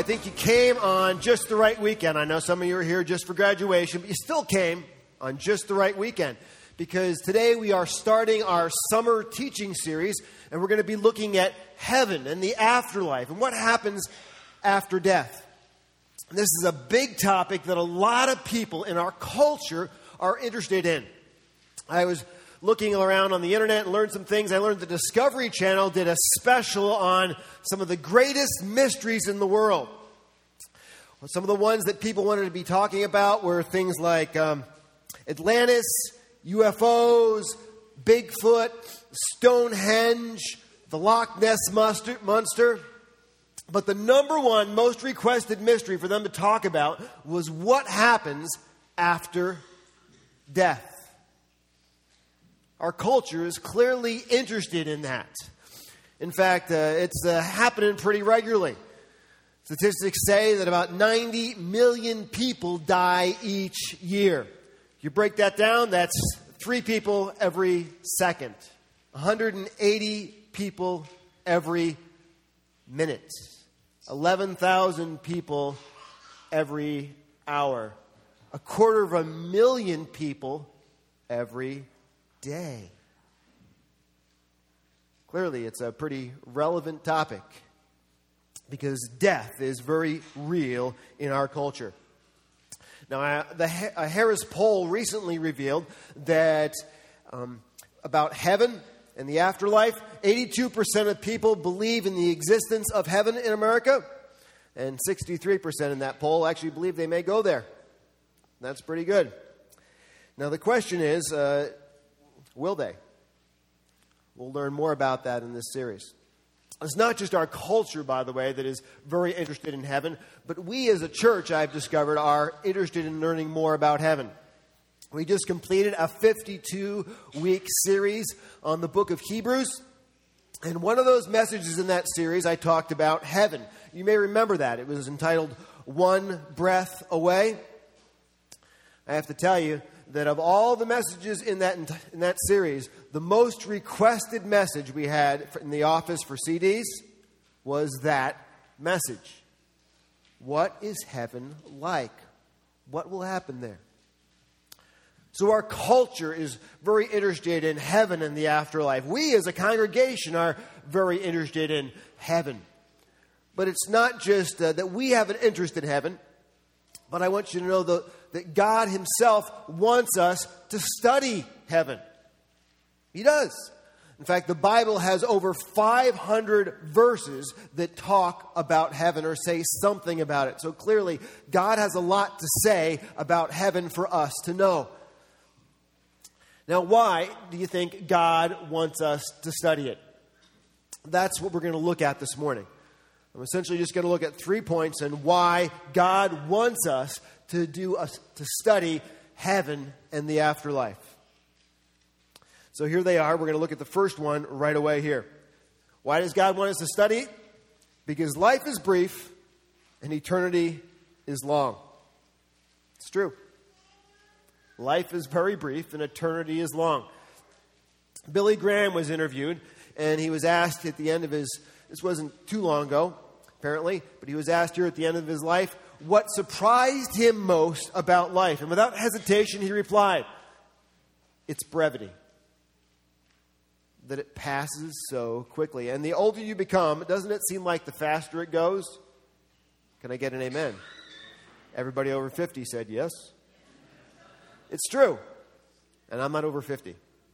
think you came on just the right weekend. I know some of you are here just for graduation, but you still came on just the right weekend. Because today we are starting our summer teaching series, and we're going to be looking at heaven and the afterlife and what happens after death. This is a big topic that a lot of people in our culture are interested in. I was looking around on the internet and learned some things. I learned the Discovery Channel did a special on some of the greatest mysteries in the world. Some of the ones that people wanted to be talking about were things like Atlantis, UFOs, Bigfoot, Stonehenge, the Loch Ness Monster. But the number one most requested mystery for them to talk about was what happens after death. Our culture is clearly interested in that. In fact, it's happening pretty regularly. Statistics say that about 90 million people die each year. If you break that down, that's 3 people every second. 180 people every minute. 11,000 people every hour. 250,000 people every day. Clearly, it's a pretty relevant topic because death is very real in our culture. Now, a Harris poll recently revealed that about heaven and the afterlife, 82% of people believe in the existence of heaven in America, and 63% in that poll actually believe they may go there. That's pretty good. Now, the question is, will they? We'll learn more about that in this series. It's not just our culture, by the way, that is very interested in heaven, but we as a church, I've discovered, are interested in learning more about heaven. We just completed a 52-week series on the book of Hebrews, and one of those messages in that series, I talked about heaven. You may remember that. It was entitled, One Breath Away. I have to tell you that of all the messages in that series, the most requested message we had in the office for CDs was that message. What is heaven like? What will happen there? So our culture is very interested in heaven and the afterlife. We as a congregation are very interested in heaven. But it's not just that we have an interest in heaven, but I want you to know that God himself wants us to study heaven. He does. In fact, the Bible has over 500 verses that talk about heaven or say something about it. So clearly, God has a lot to say about heaven for us to know. Now, why do you think God wants us to study it? That's what we're going to look at this morning. I'm essentially just going to look at 3 points on why God wants us to study heaven and the afterlife. So here they are. We're going to look at the first one right away here. Why does God want us to study it? Because life is brief and eternity is long. It's true. Life is very brief and eternity is long. Billy Graham was interviewed, and he was asked at the end of this wasn't too long ago, apparently, but he was asked here at the end of his life, what surprised him most about life. And without hesitation, he replied, it's brevity. That it passes so quickly. And the older you become, doesn't it seem like the faster it goes? Can I get an amen? Everybody over 50 said yes. It's true. And I'm not over 50.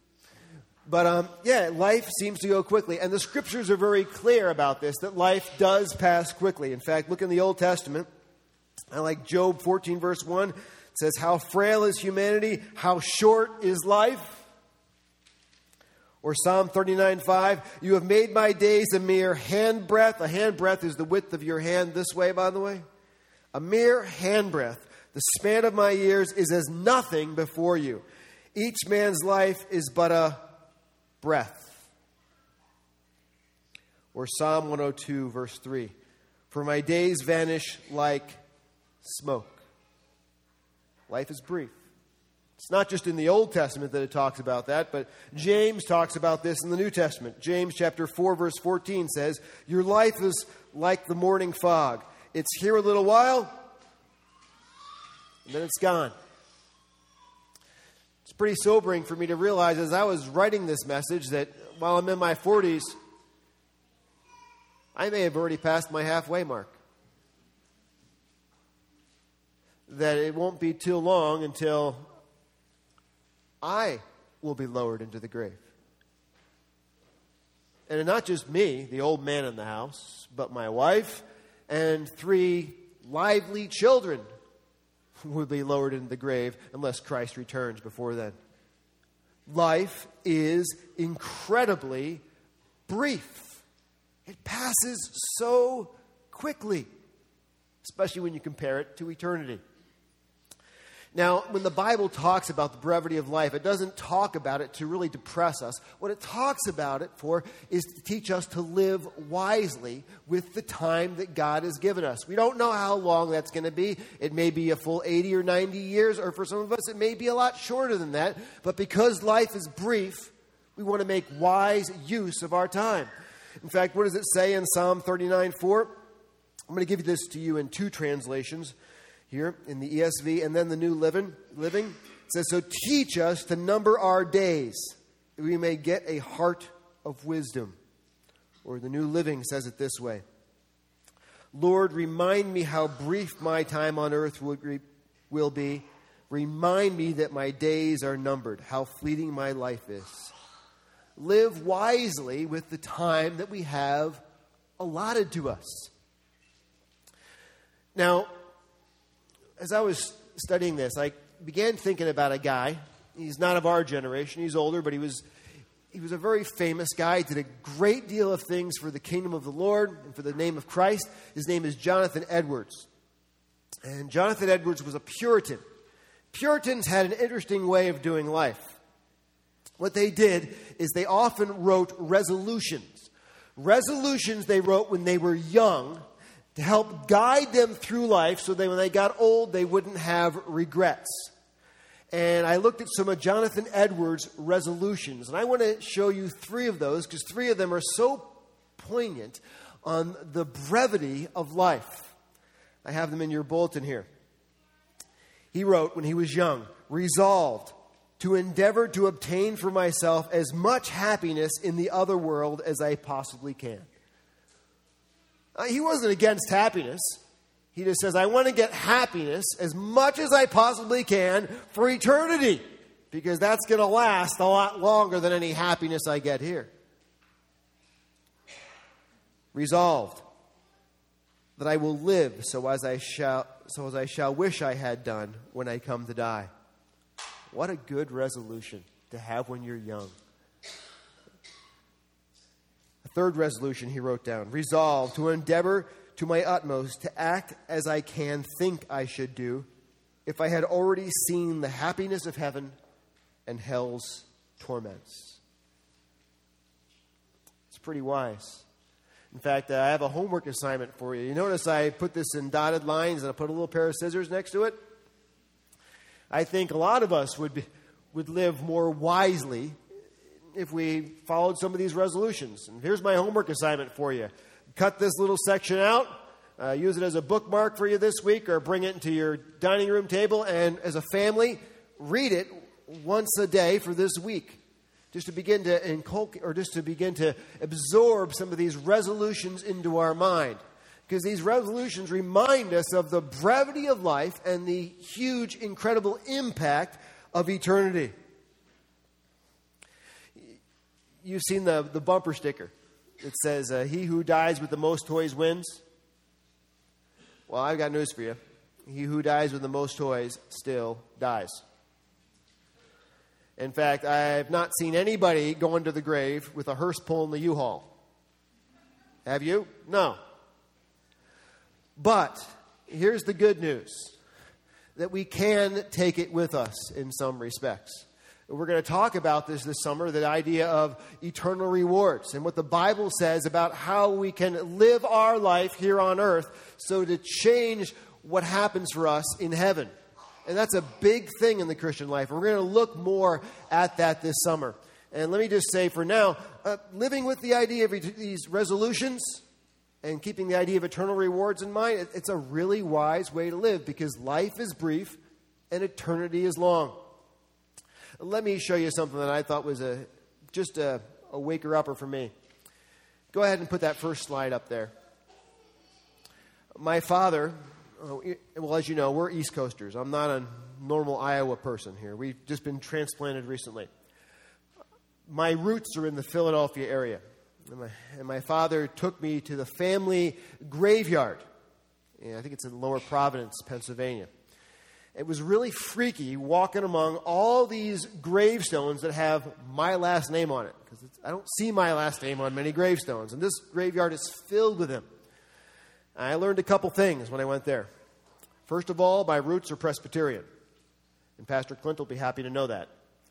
But life seems to go quickly. And the scriptures are very clear about this, that life does pass quickly. In fact, look in the Old Testament. I like Job 14, verse 1. It says, how frail is humanity, how short is life. Or Psalm 39:5, you have made my days a mere handbreadth. A handbreadth is the width of your hand this way, by the way. A mere handbreadth. The span of my years is as nothing before you. Each man's life is but a breath. Or Psalm 102, verse 3. For my days vanish like smoke. Life is brief. It's not just in the Old Testament that it talks about that, but James talks about this in the New Testament. James chapter 4, verse 14 says, your life is like the morning fog. It's here a little while, and then it's gone. It's pretty sobering for me to realize as I was writing this message that while I'm in my 40s, I may have already passed my halfway mark. That it won't be too long until I will be lowered into the grave. And not just me, the old man in the house, but my wife and 3 lively children will be lowered into the grave unless Christ returns before then. Life is incredibly brief. It passes so quickly, especially when you compare it to eternity. Now, when the Bible talks about the brevity of life, it doesn't talk about it to really depress us. What it talks about it for is to teach us to live wisely with the time that God has given us. We don't know how long that's going to be. It may be a full 80 or 90 years, or for some of us, it may be a lot shorter than that. But because life is brief, we want to make wise use of our time. In fact, what does it say in Psalm 39:4? I'm going to give you this to you in 2 translations. Here in the ESV and then the New Living. It says, so teach us to number our days, that we may get a heart of wisdom. Or the New Living says it this way. Lord, remind me how brief my time on earth will be. Remind me that my days are numbered, how fleeting my life is. Live wisely with the time that we have allotted to us. Now, as I was studying this, I began thinking about a guy. He's not of our generation. He's older, but he was a very famous guy. He did a great deal of things for the kingdom of the Lord and for the name of Christ. His name is Jonathan Edwards. And Jonathan Edwards was a Puritan. Puritans had an interesting way of doing life. What they did is they often wrote resolutions. Resolutions they wrote when they were young, to help guide them through life so that when they got old, they wouldn't have regrets. And I looked at some of Jonathan Edwards' resolutions. And I want to show you 3 of those because 3 of them are so poignant on the brevity of life. I have them in your bulletin here. He wrote when he was young, resolved to endeavor to obtain for myself as much happiness in the other world as I possibly can. He wasn't against happiness. He just says, I want to get happiness as much as I possibly can for eternity, because that's going to last a lot longer than any happiness I get here. Resolved that I will live so as I shall wish I had done when I come to die. What a good resolution to have when you're young. A 3rd resolution he wrote down. Resolve to endeavor to my utmost to act as I can think I should do if I had already seen the happiness of heaven and hell's torments. It's pretty wise. In fact, I have a homework assignment for you. You notice I put this in dotted lines and I put a little pair of scissors next to it. I think a lot of us would live more wisely if we followed some of these resolutions. And here's my homework assignment for you. Cut this little section out, use it as a bookmark for you this week, or bring it into your dining room table, and as a family, read it once a day for this week. Just to begin to inculcate, or just to begin to absorb some of these resolutions into our mind. Because these resolutions remind us of the brevity of life and the huge, incredible impact of eternity. You've seen the bumper sticker. It says, he who dies with the most toys wins. Well, I've got news for you. He who dies with the most toys still dies. In fact, I have not seen anybody go into the grave with a hearse pulling the U-Haul. Have you? No. But here's the good news, that we can take it with us in some respects. We're going to talk about this summer, the idea of eternal rewards and what the Bible says about how we can live our life here on earth so to change what happens for us in heaven. And that's a big thing in the Christian life. We're going to look more at that this summer. And let me just say for now, living with the idea of these resolutions and keeping the idea of eternal rewards in mind, it's a really wise way to live because life is brief and eternity is long. Let me show you something that I thought was just a waker-upper for me. Go ahead and put that first slide up there. My father, well, as you know, we're East Coasters. I'm not a normal Iowa person here. We've just been transplanted recently. My roots are in the Philadelphia area. And my father took me to the family graveyard. I think it's in Lower Providence, Pennsylvania. It was really freaky walking among all these gravestones that have my last name on it. Because I don't see my last name on many gravestones. And this graveyard is filled with them. I learned a couple things when I went there. First of all, my roots are Presbyterian. And Pastor Clint will be happy to know that.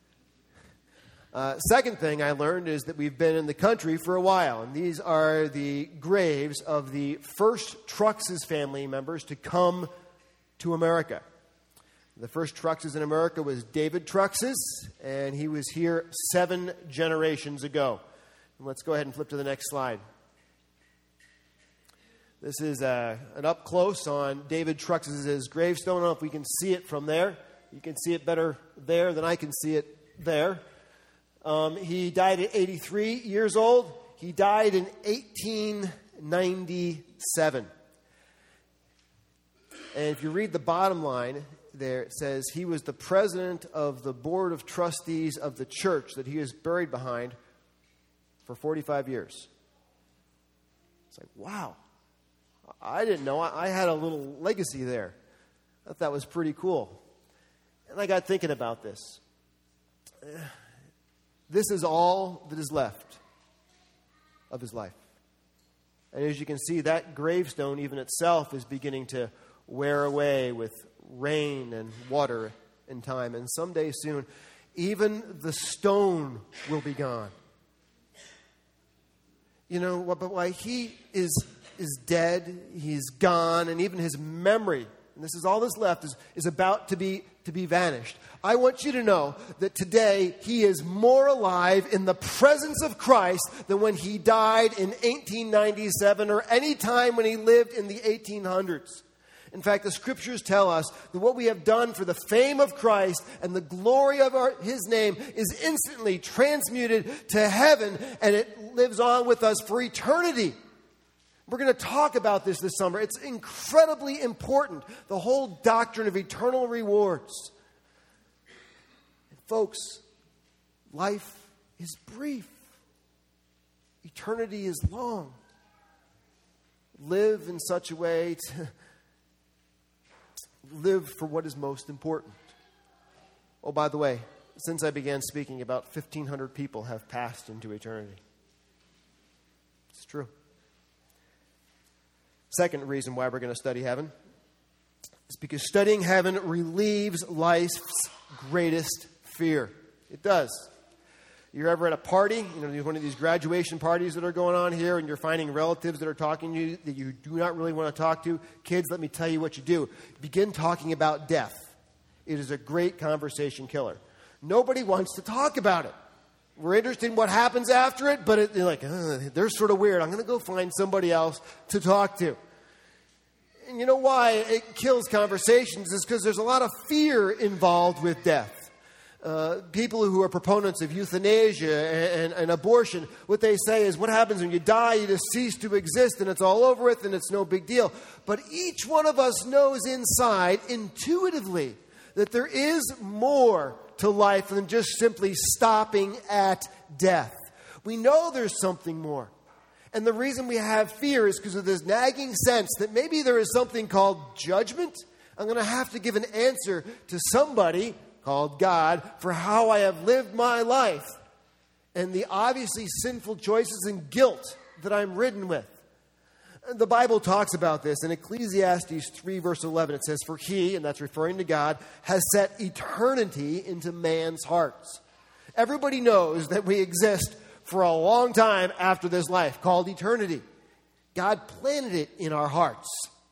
Second thing I learned is that we've been in the country for a while, and these are the graves of the first Truxes family members to come to America. The first Truxes in America was David Truxes, and he was here 7 generations ago. And let's go ahead and flip to the next slide. This is an up close on David Truxes' gravestone. I don't know if we can see it from there. You can see it better there than I can see it there. He died at 83 years old. He died in 1897. And if you read the bottom line there, it says he was the president of the board of trustees of the church that he is buried behind for 45 years. It's like, wow. I didn't know. I had a little legacy there. I thought that was pretty cool. And I got thinking about this. This is all that is left of his life. And as you can see, that gravestone even itself is beginning to wear away with rain and water and time. And someday soon, even the stone will be gone. You know, but why he is dead, he's gone, and even his memory, and this is all that's left, is about to be vanished. I want you to know that today he is more alive in the presence of Christ than when he died in 1897 or any time when he lived in the 1800s. In fact, the scriptures tell us that what we have done for the fame of Christ and the glory of his name is instantly transmuted to heaven, and it lives on with us for eternity. We're going to talk about this summer. It's incredibly important, the whole doctrine of eternal rewards. And folks, life is brief. Eternity is long. Live in such a way to live for what is most important. Oh, by the way, since I began speaking, about 1,500 people have passed into eternity. It's true. Second reason why we're going to study heaven is because studying heaven relieves life's greatest fear. It does. You're ever at a party, one of these graduation parties that are going on here, and you're finding relatives that are talking to you that you do not really want to talk to. Kids, let me tell you what you do. Begin talking about death. It is a great conversation killer. Nobody wants to talk about it. We're interested in what happens after it, but they're like, they're sort of weird. I'm going to go find somebody else to talk to. And you know why it kills conversations is because there's a lot of fear involved with death. People who are proponents of euthanasia and abortion, what they say is what happens when you die, you just cease to exist and it's all over with and it's no big deal. But each one of us knows inside, intuitively, that there is more to life than just simply stopping at death. We know there's something more. And the reason we have fear is because of this nagging sense that maybe there is something called judgment. I'm going to have to give an answer to somebody called God for how I have lived my life and the obviously sinful choices and guilt that I'm ridden with. The Bible talks about this in Ecclesiastes 3 verse 11. It says, "For he," and that's referring to God, "has set eternity into man's hearts." Everybody knows that we exist for a long time after this life, called eternity. God planted it in our hearts.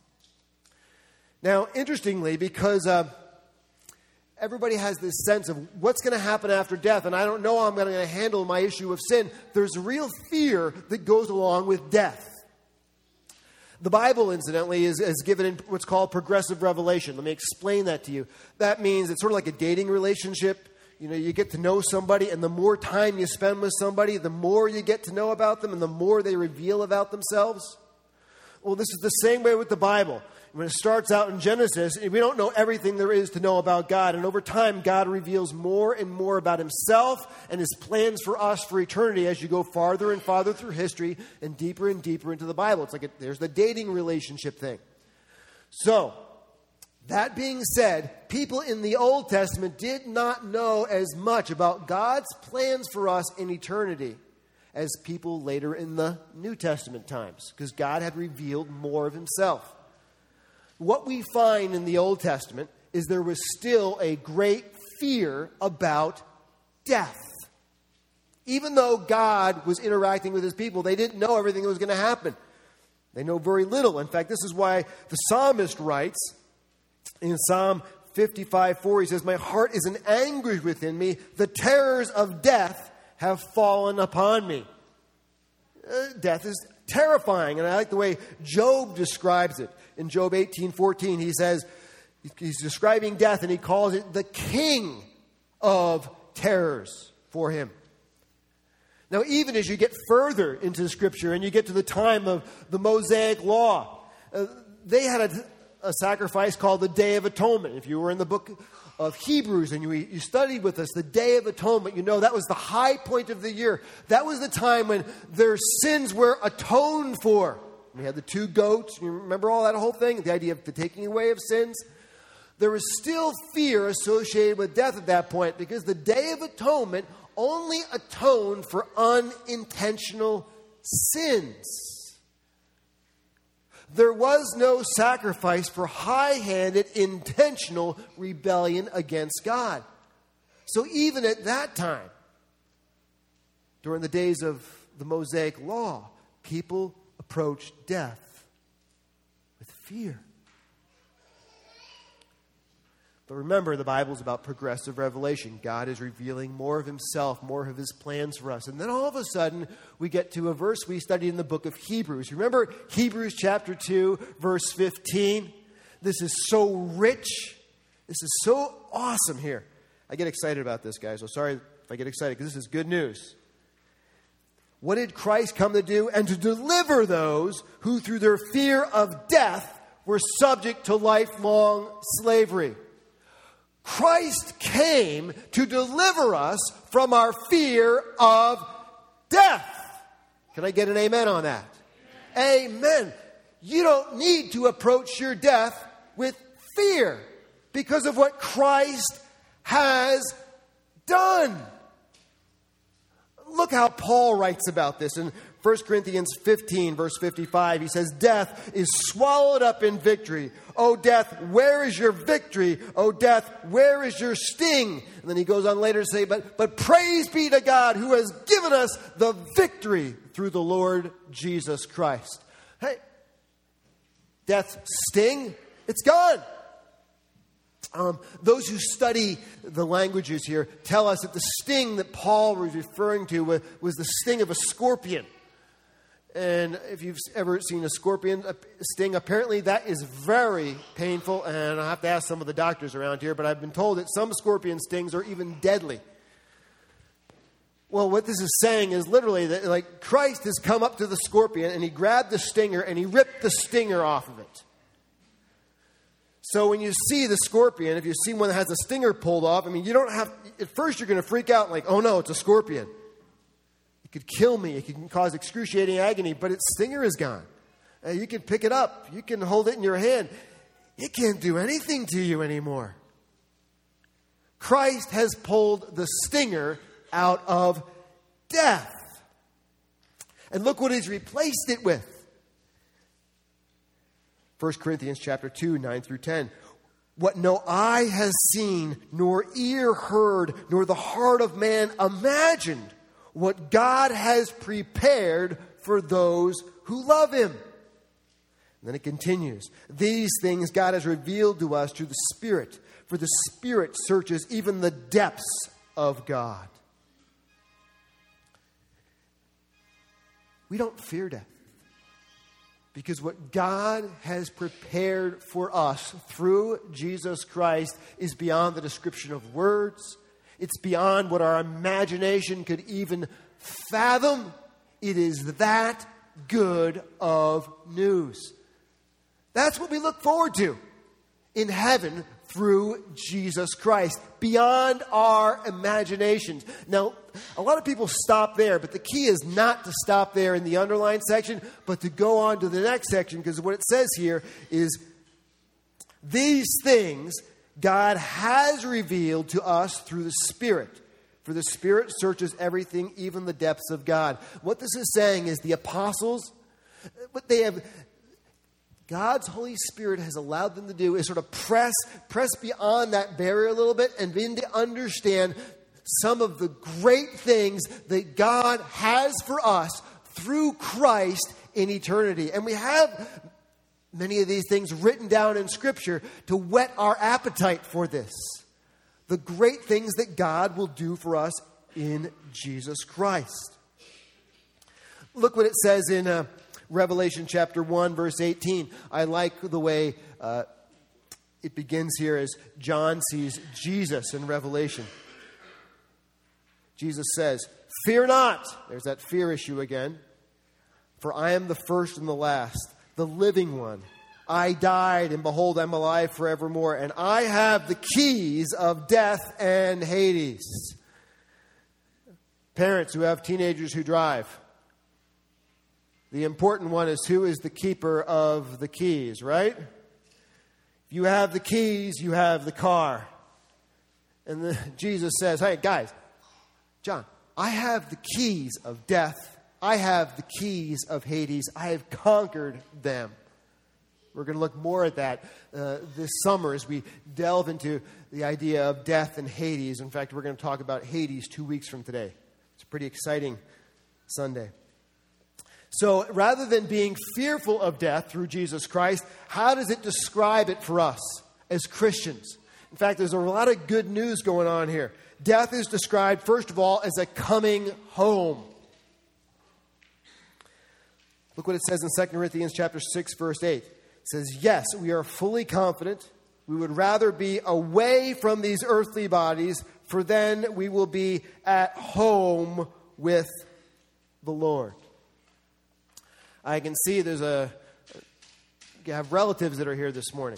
Now, interestingly, because everybody has this sense of what's going to happen after death, and I don't know how I'm going to handle my issue of sin, there's real fear that goes along with death. The Bible, incidentally, is given in what's called progressive revelation. Let me explain that to you. That means it's sort of like a dating relationship. You know, you get to know somebody, and the more time you spend with somebody, the more you get to know about them, and the more they reveal about themselves. Well, this is the same way with the Bible. When it starts out in Genesis, we don't know everything there is to know about God. And over time, God reveals more and more about himself and his plans for us for eternity as you go farther and farther through history and deeper into the Bible. It's like there's the dating relationship thing. So, that being said, people in the Old Testament did not know as much about God's plans for us in eternity as people later in the New Testament times, because God had revealed more of himself. What we find in the Old Testament is there was still a great fear about death. Even though God was interacting with his people, they didn't know everything that was going to happen. They know very little. In fact, this is why the psalmist writes in Psalm 55:4, he says, "My heart is in anguish within me. The terrors of death have fallen upon me." Death is terrifying, and I like the way Job describes it. In Job 18:14, he says, he's describing death, and he calls it the king of terrors for him. Now, even as you get further into the Scripture and you get to the time of the Mosaic Law, they had a sacrifice called the Day of Atonement. If you were in the book of Hebrews and you studied with us the Day of Atonement, you know that was the high point of the year. That was the time when their sins were atoned for. We had the 2 goats. You remember all that whole thing? The idea of the taking away of sins. There was still fear associated with death at that point because the Day of Atonement only atoned for unintentional sins. There was no sacrifice for high-handed, intentional rebellion against God. So even at that time, during the days of the Mosaic Law, people approached death with fear. But remember, the Bible is about progressive revelation. God is revealing more of himself, more of his plans for us. And then all of a sudden, we get to a verse we studied in the book of Hebrews. Remember Hebrews chapter 2, verse 15? This is so rich. This is so awesome here. I get excited about this, guys. So sorry if I get excited, because this is good news. What did Christ come to do? And to deliver those who through their fear of death were subject to lifelong slavery. Christ came to deliver us from our fear of death. Can I get an amen on that? Amen. You don't need to approach your death with fear because of what Christ has done. Look how Paul writes about this in 1 Corinthians 15, verse 55. He says, "Death is swallowed up in victory. O death, where is your victory? O death, where is your sting?" And then he goes on later to say, but praise be to God who has given us the victory through the Lord Jesus Christ. Hey, death's sting, it's gone. Those who study the languages here tell us that the sting that Paul was referring to was the sting of a scorpion. And if you've ever seen a scorpion sting, apparently that is very painful. And I have to ask some of the doctors around here, but I've been told that some scorpion stings are even deadly. Well, what this is saying is literally that like Christ has come up to the scorpion and he grabbed the stinger and he ripped the stinger off of it. So when you see the scorpion, if you see one that has a stinger pulled off, I mean, you don't have, at first you're going to freak out like, oh no, it's a scorpion. It could kill me. It can cause excruciating agony, but its stinger is gone. You can pick it up. You can hold it in your hand. It can't do anything to you anymore. Christ has pulled the stinger out of death. And look what he's replaced it with. 1 Corinthians chapter 2, 9 through 10. "What no eye has seen, nor ear heard, nor the heart of man imagined, what God has prepared for those who love him." And then it continues. "These things God has revealed to us through the Spirit, for the Spirit searches even the depths of God." We don't fear death. Because what God has prepared for us through Jesus Christ is beyond the description of words. It's beyond what our imagination could even fathom. It is that good of news. That's what we look forward to in heaven through Jesus Christ, beyond our imaginations. Now, a lot of people stop there, but the key is not to stop there in the underlined section, but to go on to the next section, because what it says here is, these things God has revealed to us through the Spirit. For the Spirit searches everything, even the depths of God. What this is saying is the apostles, what they have, God's Holy Spirit has allowed them to do is sort of press beyond that barrier a little bit and begin to understand some of the great things that God has for us through Christ in eternity. And we have many of these things written down in Scripture to whet our appetite for this. The great things that God will do for us in Jesus Christ. Look what it says in Revelation chapter 1, verse 18. I like the way it begins here as John sees Jesus in Revelation. Jesus says, "Fear not." There's that fear issue again. "For I am the first and the last, the living one. I died, and behold, I'm alive forevermore, and I have the keys of death and Hades." Parents who have teenagers who drive, the important one is who is the keeper of the keys, right? If you have the keys, you have the car. And Jesus says, "Hey, guys, John, I have the keys of death. I have the keys of Hades. I have conquered them." We're going to look more at that this summer as we delve into the idea of death and Hades. In fact, we're going to talk about Hades 2 weeks from today. It's a pretty exciting Sunday. So rather than being fearful of death through Jesus Christ, how does it describe it for us as Christians? In fact, there's a lot of good news going on here. Death is described, first of all, as a coming home. Look what it says in 2 Corinthians chapter 6, verse 8. It says, "Yes, we are fully confident. We would rather be away from these earthly bodies, for then we will be at home with the Lord." I can see you have relatives that are here this morning.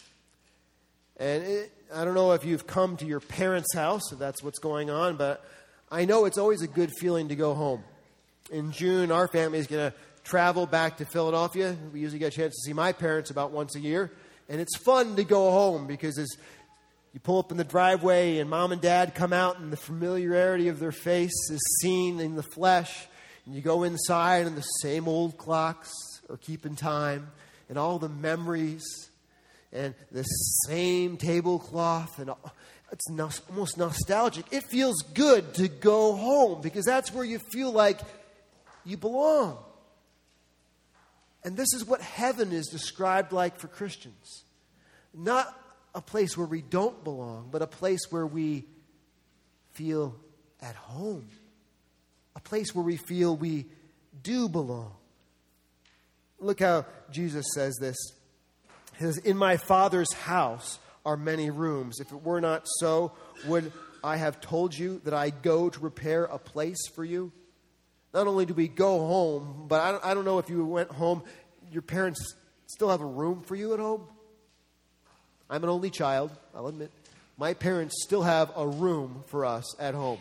And I don't know if you've come to your parents' house, if that's what's going on, but I know it's always a good feeling to go home. In June, our family is going to travel back to Philadelphia. We usually get a chance to see my parents about once a year. And it's fun to go home because as you pull up in the driveway and mom and dad come out and the familiarity of their face is seen in the flesh. And you go inside and the same old clocks are keeping time. And all the memories and the same tablecloth. And it's almost nostalgic. It feels good to go home because that's where you feel like you belong. And this is what heaven is described like for Christians. Not a place where we don't belong, but a place where we feel at home. A place where we feel we do belong. Look how Jesus says this. He says, "In my Father's house are many rooms. If it were not so, would I have told you that I go to prepare a place for you?" Not only do we go home, but I don't know if you went home, your parents still have a room for you at home? I'm an only child, I'll admit. My parents still have a room for us at home.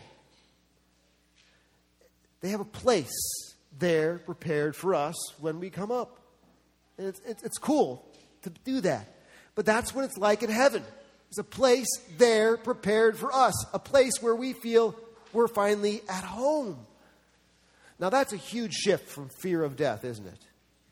They have a place there prepared for us when we come up. And it's cool to do that. But that's what it's like in heaven. There's a place there prepared for us. A place where we feel we're finally at home. Now, that's a huge shift from fear of death, isn't it?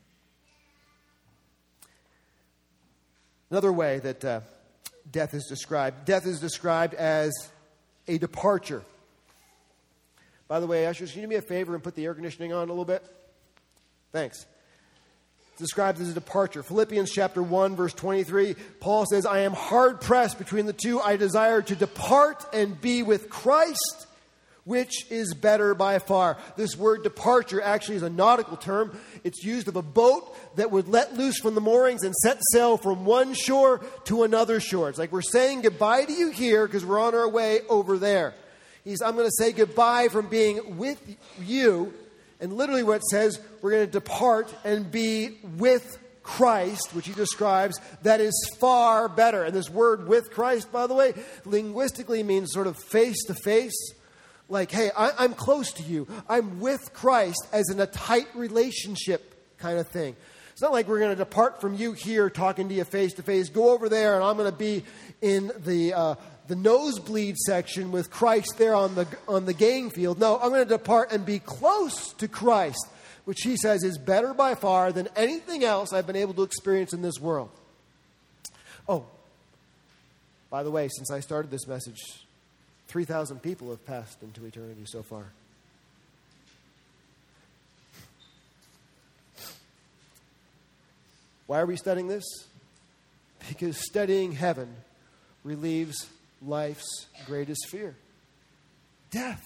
Another way that death is described as a departure. By the way, ushers, can you do me a favor and put the air conditioning on a little bit? Thanks. It's described as a departure. Philippians chapter 1, verse 23, Paul says, "I am hard pressed between the two. I desire to depart and be with Christ, Which is better by far? This word departure actually is a nautical term. It's used of a boat that would let loose from the moorings and set sail from one shore to another shore. It's like we're saying goodbye to you here because we're on our way over there. I'm going to say goodbye from being with you. And literally what it says, we're going to depart and be with Christ, which he describes, that is far better. And this word with Christ, by the way, linguistically means sort of face to face. Like, hey, I'm close to you. I'm with Christ as in a tight relationship kind of thing. It's not like we're going to depart from you here talking to you face to face. Go over there and I'm going to be in the nosebleed section with Christ there on the game field. No, I'm going to depart and be close to Christ, which he says is better by far than anything else I've been able to experience in this world. Oh, by the way, since I started this message, 3,000 people have passed into eternity so far. Why are we studying this? Because studying heaven relieves life's greatest fear, death.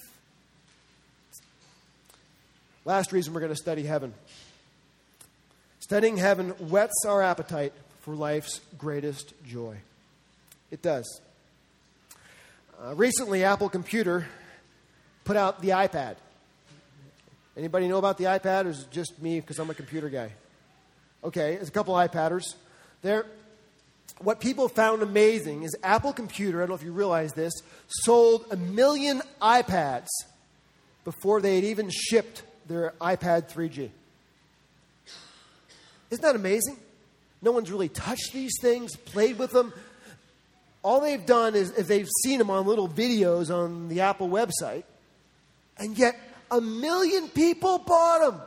Last reason we're going to study heaven. Studying heaven whets our appetite for life's greatest joy. It does. Recently, Apple Computer put out the iPad. Anybody know about the iPad, or is it just me because I'm a computer guy? Okay, there's a couple iPadders. What people found amazing is Apple Computer, I don't know if you realize this, sold 1 million iPads before they had even shipped their iPad 3G. Isn't that amazing? No one's really touched these things, played with them. All they've done is they've seen them on little videos on the Apple website, and yet 1 million people bought them.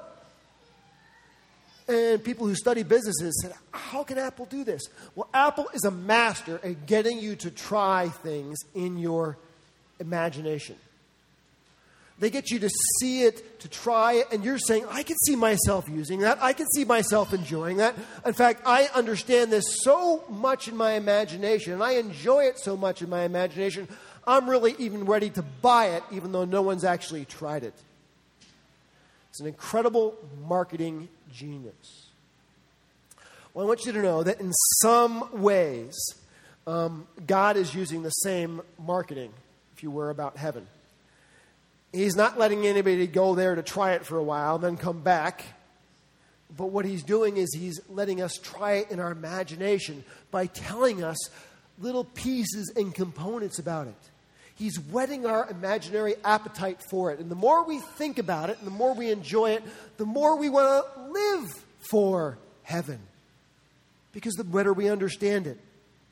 And people who study businesses said, how can Apple do this? Well, Apple is a master at getting you to try things in your imagination. They get you to see it, to try it, and you're saying, I can see myself using that. I can see myself enjoying that. In fact, I understand this so much in my imagination, and I enjoy it so much in my imagination, I'm really even ready to buy it, even though no one's actually tried it. It's an incredible marketing genius. Well, I want you to know that in some ways, God is using the same marketing, if you were, about heaven. He's not letting anybody go there to try it for a while and then come back. But what he's doing is he's letting us try it in our imagination by telling us little pieces and components about it. He's whetting our imaginary appetite for it. And the more we think about it and the more we enjoy it, the more we want to live for heaven. Because the better we understand it.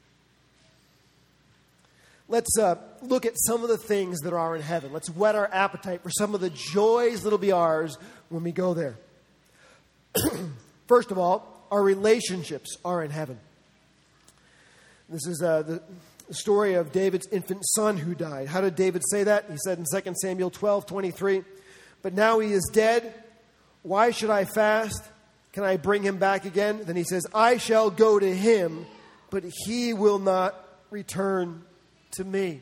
Let's look at some of the things that are in heaven. Let's whet our appetite for some of the joys that'll be ours when we go there. First of all, our relationships are in heaven. This is the story of David's infant son who died. How did David say that? He said in 2 Samuel 12:23, "But now he is dead. Why should I fast? Can I bring him back again?" Then he says, "I shall go to him, but he will not return to me."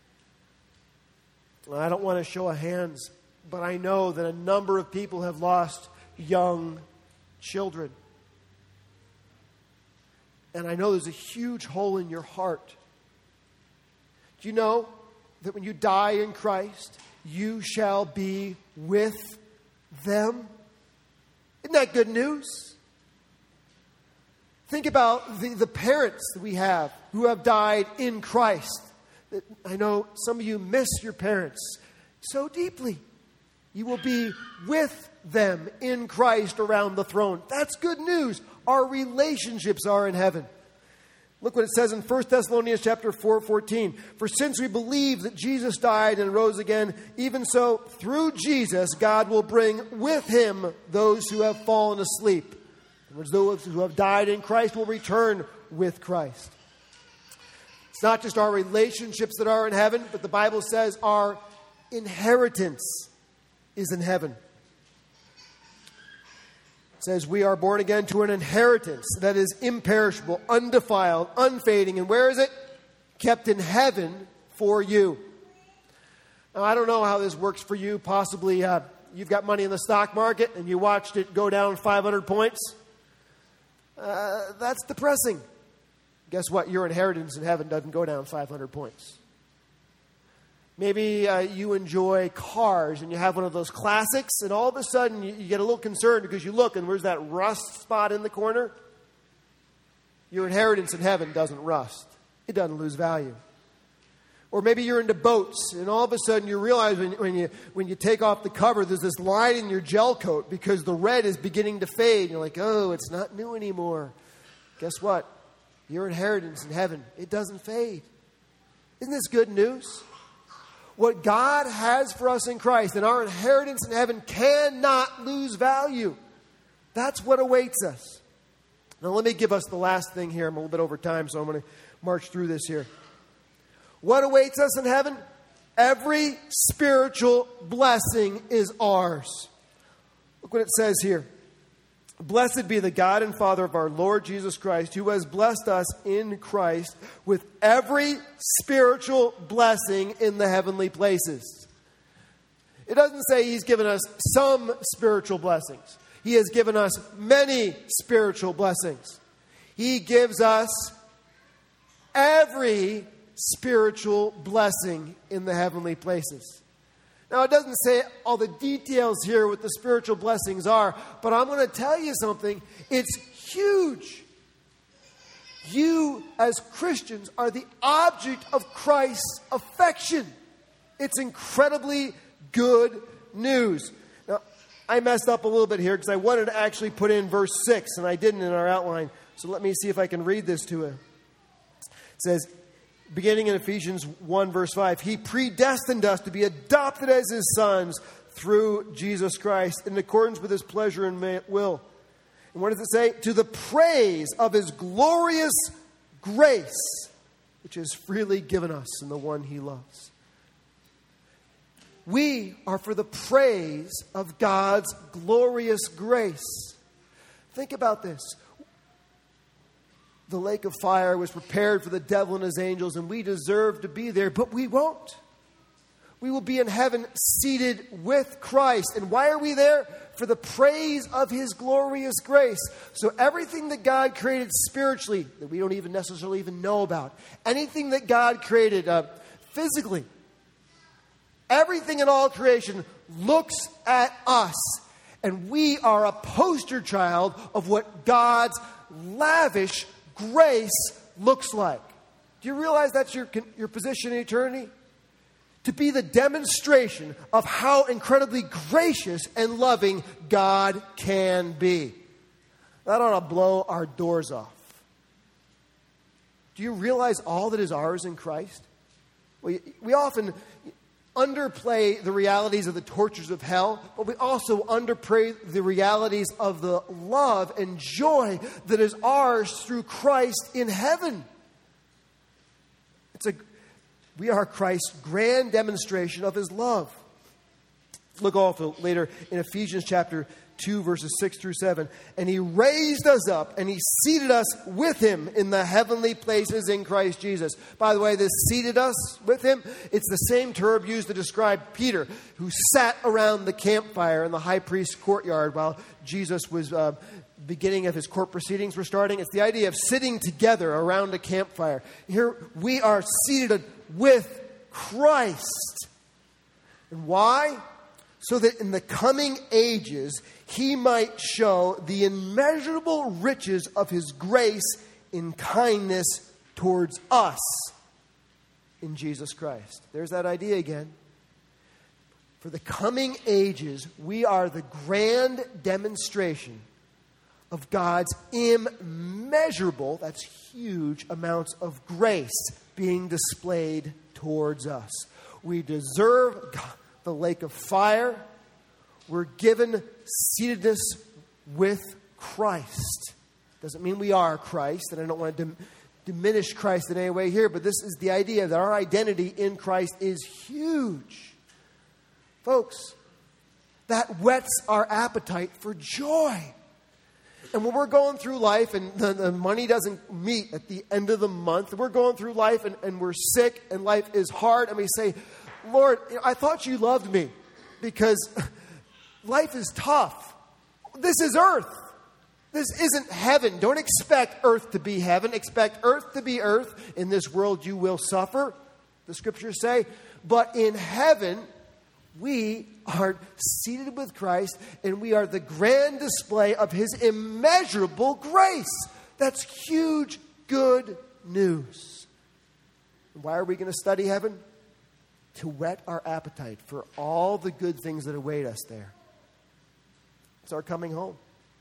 I don't want to show of hands, but I know that a number of people have lost young children. And I know there's a huge hole in your heart. Do you know that when you die in Christ, you shall be with them? Isn't that good news? Think about the parents that we have who have died in Christ. I know some of you miss your parents so deeply. You will be with them in Christ around the throne. That's good news. Our relationships are in heaven. Look what it says in 1 Thessalonians chapter 4:14. "For since we believe that Jesus died and rose again, even so through Jesus God will bring with him those who have fallen asleep." In other words, those who have died in Christ will return with Christ. It's not just our relationships that are in heaven, but the Bible says our inheritance is in heaven. It says we are born again to an inheritance that is imperishable, undefiled, unfading. And where is it? Kept in heaven for you. Now, I don't know how this works for you. Possibly you've got money in the stock market and you watched it go down 500 points. That's depressing. Guess what? Your inheritance in heaven doesn't go down 500 points. Maybe you enjoy cars and you have one of those classics, and all of a sudden you get a little concerned because you look and where's that rust spot in the corner? Your inheritance in heaven doesn't rust. It doesn't lose value. Or maybe you're into boats, and all of a sudden you realize when you take off the cover, there's this line in your gel coat because the red is beginning to fade. And you're like, oh, it's not new anymore. Guess what? Your inheritance in heaven, it doesn't fade. Isn't this good news? What God has for us in Christ and our inheritance in heaven cannot lose value. That's what awaits us. Now let me give us the last thing here. I'm a little bit over time, so I'm going to march through this here. What awaits us in heaven? Every spiritual blessing is ours. Look what it says here. Blessed be the God and Father of our Lord Jesus Christ, who has blessed us in Christ with every spiritual blessing in the heavenly places. It doesn't say He's given us some spiritual blessings. He has given us many spiritual blessings. He gives us every spiritual blessing in the heavenly places. Now, it doesn't say all the details here what the spiritual blessings are, but I'm going to tell you something. It's huge. You, as Christians, are the object of Christ's affection. It's incredibly good news. Now, I messed up a little bit here because I wanted to actually put in verse 6, and I didn't in our outline. So let me see if I can read this to you. It says, beginning in Ephesians 1, verse 5, He predestined us to be adopted as His sons through Jesus Christ in accordance with His pleasure and will. And what does it say? To the praise of His glorious grace, which is freely given us in the one He loves. We are for the praise of God's glorious grace. Think about this. The lake of fire was prepared for the devil and his angels, and we deserve to be there, but we won't. We will be in heaven seated with Christ. And why are we there? For the praise of His glorious grace. So everything that God created spiritually, that we don't even necessarily even know about, anything that God created physically, everything in all creation looks at us. And we are a poster child of what God's lavish grace looks like. Do you realize that's your position in eternity? To be the demonstration of how incredibly gracious and loving God can be. That ought to blow our doors off. Do you realize all that is ours in Christ? We often underplay the realities of the tortures of hell, but we also underplay the realities of the love and joy that is ours through Christ in heaven. We are Christ's grand demonstration of His love. Look also later in Ephesians chapter 2, verses 6 through 7. And He raised us up and He seated us with Him in the heavenly places in Christ Jesus. By the way, this seated us with Him, it's the same term used to describe Peter, who sat around the campfire in the high priest's courtyard while Jesus was beginning of His court proceedings were starting. It's the idea of sitting together around a campfire. Here we are seated with Christ. And why? So that in the coming ages, He might show the immeasurable riches of His grace in kindness towards us in Jesus Christ. There's that idea again. For the coming ages, we are the grand demonstration of God's immeasurable, that's huge, amounts of grace being displayed towards us. We deserve the lake of fire. We're given seatedness with Christ. Doesn't mean we are Christ, and I don't want to diminish Christ in any way here, but this is the idea that our identity in Christ is huge. Folks, that whets our appetite for joy. And when we're going through life and the money doesn't meet at the end of the month, we're going through life and we're sick and life is hard, and we say, Lord, I thought you loved me because life is tough. This is earth. This isn't heaven. Don't expect earth to be heaven. Expect earth to be earth. In this world you will suffer, the scriptures say. But in heaven, we are seated with Christ, and we are the grand display of his immeasurable grace. That's huge, good news. Why are we going to study heaven? To whet our appetite for all the good things that await us there. It's our coming home.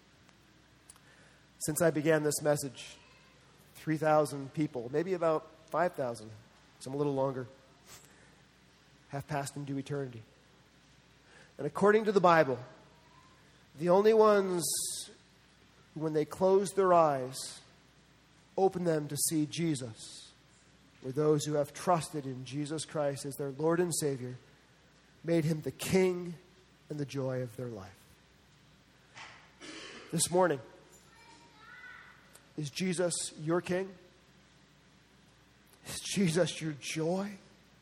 Since I began this message, 3,000 people, maybe about 5,000, some a little longer, have passed into eternity. And according to the Bible, the only ones who, when they closed their eyes, opened them to see Jesus, were those who have trusted in Jesus Christ as their Lord and Savior, made him the King and the joy of their life. This morning, is Jesus your King? Is Jesus your joy?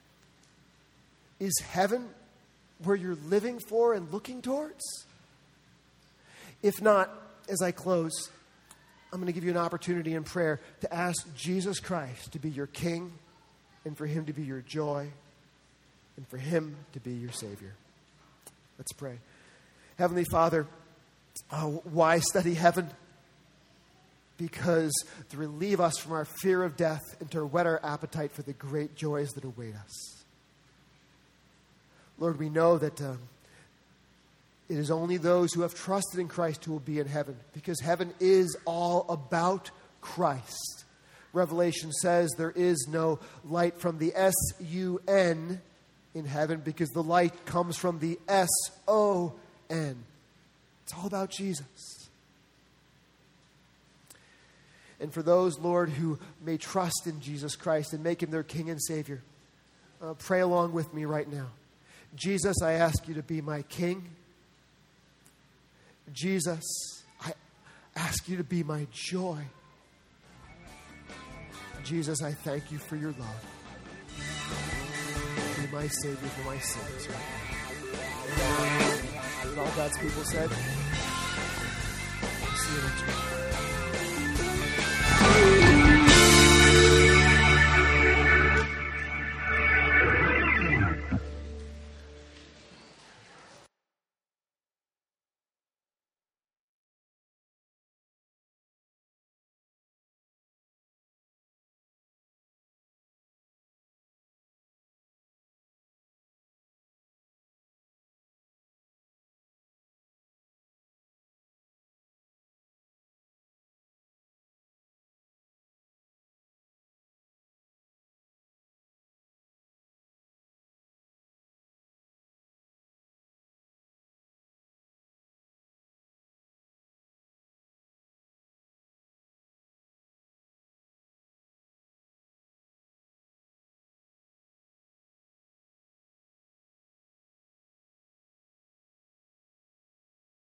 Is heaven where you're living for and looking towards? If not, as I close, I'm going to give you an opportunity in prayer to ask Jesus Christ to be your King and for him to be your joy and for him to be your Savior. Let's pray. Heavenly Father, why study heaven? Because to relieve us from our fear of death and to whet our appetite for the great joys that await us. Lord, we know that it is only those who have trusted in Christ who will be in heaven, because heaven is all about Christ. Revelation says there is no light from the S-U-N in heaven, because the light comes from the S-O-N. It's all about Jesus. And for those, Lord, who may trust in Jesus Christ and make him their King and Savior, pray along with me right now. Jesus, I ask you to be my King. Jesus, I ask you to be my joy. Jesus, I thank you for your love. Be my Savior for my sins right now. And all God's people said, see you next week.